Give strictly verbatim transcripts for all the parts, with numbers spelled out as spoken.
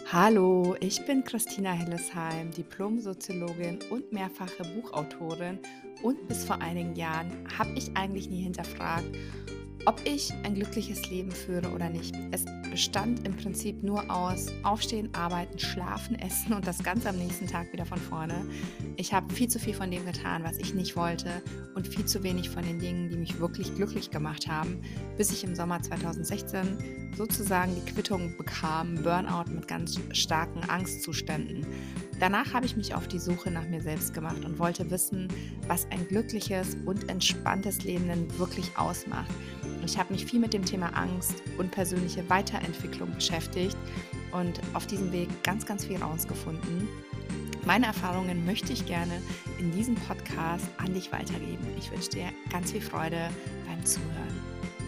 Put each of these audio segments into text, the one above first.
Hallo, ich bin Christina Hillesheim, Diplom-Soziologin und mehrfache Buchautorin und bis vor einigen Jahren habe ich eigentlich nie hinterfragt, ob ich ein glückliches Leben führe oder nicht. Es bestand im Prinzip nur aus Aufstehen, Arbeiten, Schlafen, Essen und das Ganze am nächsten Tag wieder von vorne. Ich habe viel zu viel von dem getan, was ich nicht wollte und viel zu wenig von den Dingen, die mich wirklich glücklich gemacht haben, bis ich im Sommer zweitausendsechzehn sozusagen die Quittung bekam, Burnout mit ganz starken Angstzuständen. Danach habe ich mich auf die Suche nach mir selbst gemacht und wollte wissen, was ein glückliches und entspanntes Leben denn wirklich ausmacht. Ich habe mich viel mit dem Thema Angst und persönliche Weiterentwicklung beschäftigt und auf diesem Weg ganz, ganz viel rausgefunden. Meine Erfahrungen möchte ich gerne in diesem Podcast an dich weitergeben. Ich wünsche dir ganz viel Freude beim Zuhören.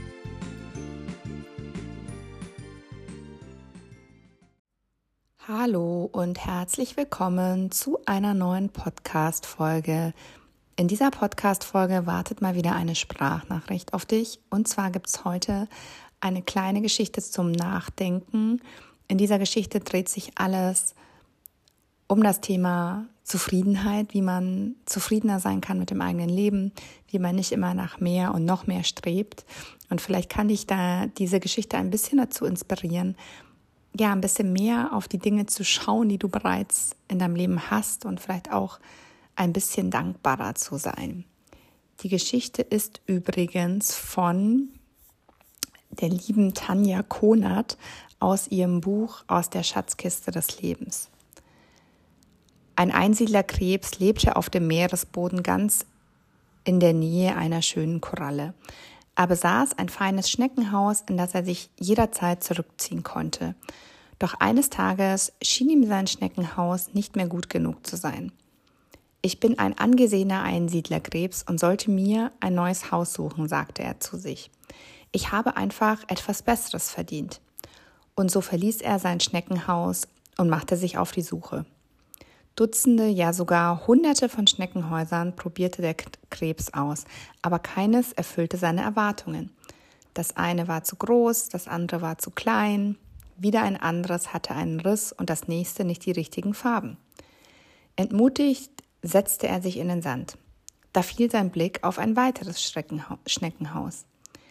Hallo und herzlich willkommen zu einer neuen Podcast-Folge. In dieser Podcast-Folge wartet mal wieder eine Sprachnachricht auf dich. Und zwar gibt es heute eine kleine Geschichte zum Nachdenken. In dieser Geschichte dreht sich alles um das Thema Zufriedenheit, wie man zufriedener sein kann mit dem eigenen Leben, wie man nicht immer nach mehr und noch mehr strebt. Und vielleicht kann dich da diese Geschichte ein bisschen dazu inspirieren, ja, ein bisschen mehr auf die Dinge zu schauen, die du bereits in deinem Leben hast und vielleicht auch ein bisschen dankbarer zu sein. Die Geschichte ist übrigens von der lieben Tanja Konert aus ihrem Buch Aus der Schatzkiste des Lebens. Ein Einsiedlerkrebs lebte auf dem Meeresboden ganz in der Nähe einer schönen Koralle. Er besaß ein feines Schneckenhaus, in das er sich jederzeit zurückziehen konnte. Doch eines Tages schien ihm sein Schneckenhaus nicht mehr gut genug zu sein. Ich bin ein angesehener Einsiedlerkrebs und sollte mir ein neues Haus suchen, sagte er zu sich. Ich habe einfach etwas Besseres verdient. Und so verließ er sein Schneckenhaus und machte sich auf die Suche. Dutzende, ja sogar Hunderte von Schneckenhäusern probierte der Krebs aus, aber keines erfüllte seine Erwartungen. Das eine war zu groß, das andere war zu klein, wieder ein anderes hatte einen Riss und das nächste nicht die richtigen Farben. Entmutigt setzte er sich in den Sand. Da fiel sein Blick auf ein weiteres Schneckenhaus.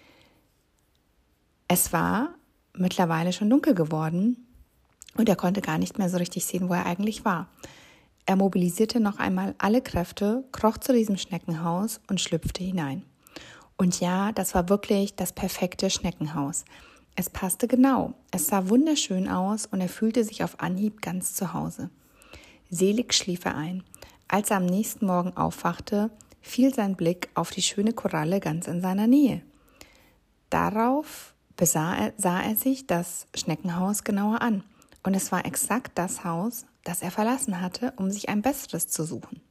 Es war mittlerweile schon dunkel geworden und er konnte gar nicht mehr so richtig sehen, wo er eigentlich war. Er mobilisierte noch einmal alle Kräfte, kroch zu diesem Schneckenhaus und schlüpfte hinein. Und ja, das war wirklich das perfekte Schneckenhaus. Es passte genau, es sah wunderschön aus und er fühlte sich auf Anhieb ganz zu Hause. Selig schlief er ein. Als er am nächsten Morgen aufwachte, fiel sein Blick auf die schöne Koralle ganz in seiner Nähe. Darauf besah er, sah er sich das Schneckenhaus genauer an. Und es war exakt das Haus, das er verlassen hatte, um sich ein besseres zu suchen.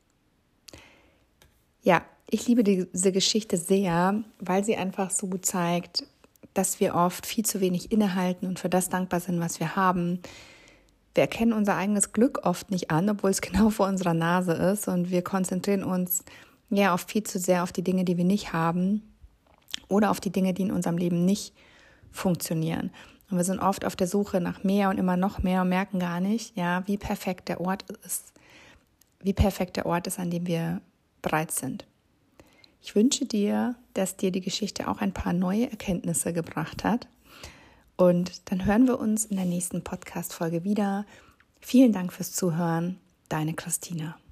Ja, ich liebe diese Geschichte sehr, weil sie einfach so gut zeigt, dass wir oft viel zu wenig innehalten und für das dankbar sind, was wir haben. Wir erkennen unser eigenes Glück oft nicht an, obwohl es genau vor unserer Nase ist. Und wir konzentrieren uns ja oft viel zu sehr auf die Dinge, die wir nicht haben oder auf die Dinge, die in unserem Leben nicht funktionieren. Und wir sind oft auf der Suche nach mehr und immer noch mehr und merken gar nicht, ja, wie perfekt der Ort ist, wie perfekt der Ort ist, an dem wir bereits sind. Ich wünsche dir, dass dir die Geschichte auch ein paar neue Erkenntnisse gebracht hat. Und dann hören wir uns in der nächsten Podcast-Folge wieder. Vielen Dank fürs Zuhören. Deine Christina.